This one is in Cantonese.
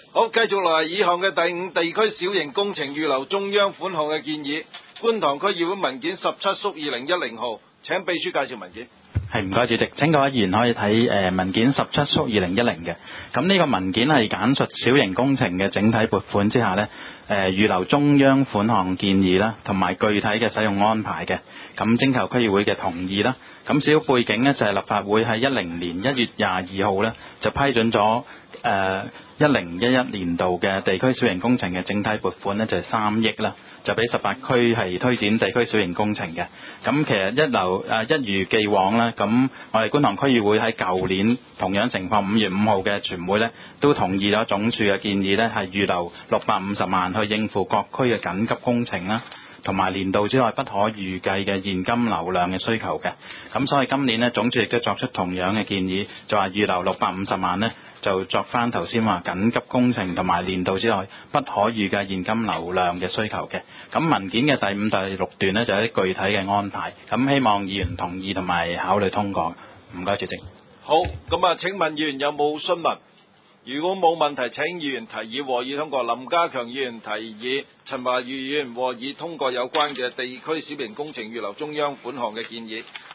好，繼續落嚟以項嘅第5地區小型工程預留中央款項嘅建議，觀塘區議會文件17/2010號，請秘書介紹文件。 係，唔該主席，請各位議員可以睇文件17/2010嘅。咁呢個文件係簡述小型工程嘅整體撥款之下呢，預留中央款項建議啦，同埋具體嘅使用安排嘅。咁徵求區議會嘅同意啦。咁少少背景呢，就係立法會喺10年1月22號呢，就批准咗1011年度嘅地區小型工程嘅整體撥款呢，就係3億啦，就俾18區係推展地區小型工程嘅。咁其實一如既往啦，咁我哋觀塘區議會喺舊年同樣情況5月5號嘅全會呢，都同意咗總署嘅建議呢，係預留650萬去應付各區嘅緊急工程啦，同埋年度之內不可預計嘅現金流量嘅需求嘅。咁所以今年呢，總署亦都作出同樣嘅建議，就話預留650萬呢，就作翻頭先話緊急工程同埋年度之內不可預計現金流量嘅需求嘅。咁文件嘅第5、第6段呢，就有啲具體嘅安排，咁希望議員同意同埋考慮通過。唔該主席。 好，咁啊，請問議員有冇詢問？如果冇問題，請議員提議和議通過。林家強議員提議，陳華宇議員和議通過有關嘅地區小型工程預留中央款項嘅建議。